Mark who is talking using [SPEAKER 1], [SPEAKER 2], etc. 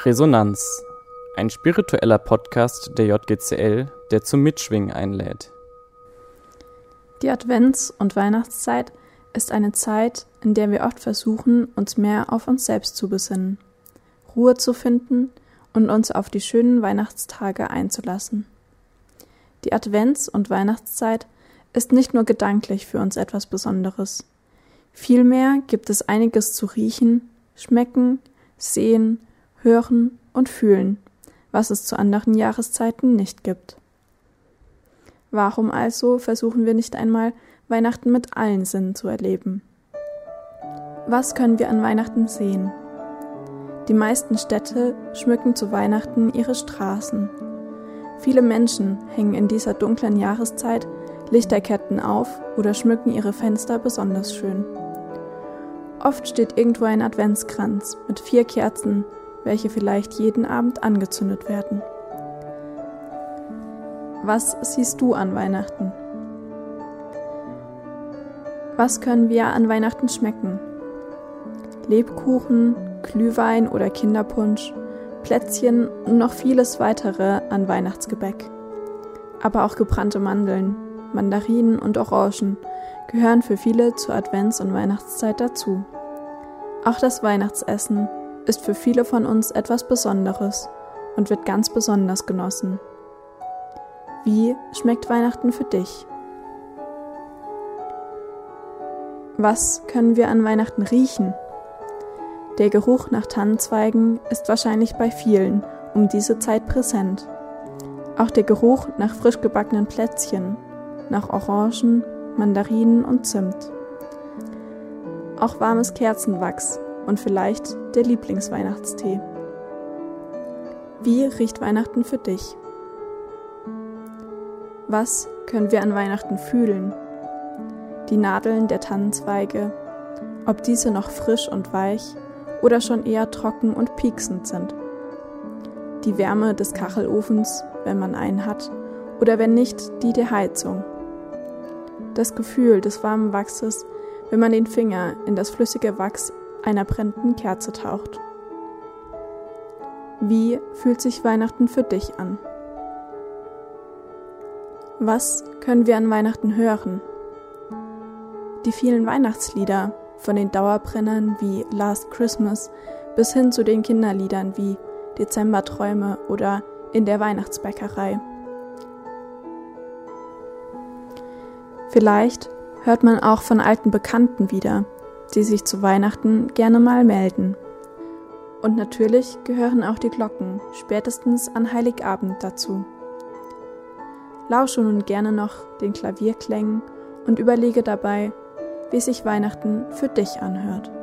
[SPEAKER 1] Resonanz, ein spiritueller Podcast der JGCL, der zum Mitschwingen einlädt.
[SPEAKER 2] Die Advents- und Weihnachtszeit ist eine Zeit, in der wir oft versuchen, uns mehr auf uns selbst zu besinnen, Ruhe zu finden und uns auf die schönen Weihnachtstage einzulassen. Die Advents- und Weihnachtszeit ist nicht nur gedanklich für uns etwas Besonderes. Vielmehr gibt es einiges zu riechen, schmecken, sehen, hören und fühlen, was es zu anderen Jahreszeiten nicht gibt. Warum also versuchen wir nicht einmal, Weihnachten mit allen Sinnen zu erleben? Was können wir an Weihnachten sehen? Die meisten Städte schmücken zu Weihnachten ihre Straßen. Viele Menschen hängen in dieser dunklen Jahreszeit Lichterketten auf oder schmücken ihre Fenster besonders schön. Oft steht irgendwo ein Adventskranz mit 4 Kerzen, welche vielleicht jeden Abend angezündet werden. Was siehst du an Weihnachten? Was können wir an Weihnachten schmecken? Lebkuchen, Glühwein oder Kinderpunsch, Plätzchen und noch vieles weitere an Weihnachtsgebäck. Aber auch gebrannte Mandeln, Mandarinen und Orangen gehören für viele zur Advents- und Weihnachtszeit dazu. Auch das Weihnachtsessen ist für viele von uns etwas Besonderes und wird ganz besonders genossen. Wie schmeckt Weihnachten für dich? Was können wir an Weihnachten riechen? Der Geruch nach Tannenzweigen ist wahrscheinlich bei vielen um diese Zeit präsent. Auch der Geruch nach frisch gebackenen Plätzchen, nach Orangen, Mandarinen und Zimt. Auch warmes Kerzenwachs und vielleicht der Lieblingsweihnachtstee. Wie riecht Weihnachten für dich? Was können wir an Weihnachten fühlen? Die Nadeln der Tannenzweige, ob diese noch frisch und weich oder schon eher trocken und pieksend sind. Die Wärme des Kachelofens, wenn man einen hat, oder wenn nicht, die der Heizung. Das Gefühl des warmen Wachses, wenn man den Finger in das flüssige Wachs einer brennenden Kerze taucht. Wie fühlt sich Weihnachten für dich an? Was können wir an Weihnachten hören? Die vielen Weihnachtslieder, von den Dauerbrennern wie Last Christmas bis hin zu den Kinderliedern wie Dezemberträume oder In der Weihnachtsbäckerei. Vielleicht hört man auch von alten Bekannten wieder, die sich zu Weihnachten gerne mal melden. Und natürlich gehören auch die Glocken spätestens an Heiligabend dazu. Lausche nun gerne noch den Klavierklängen und überlege dabei, wie sich Weihnachten für dich anhört.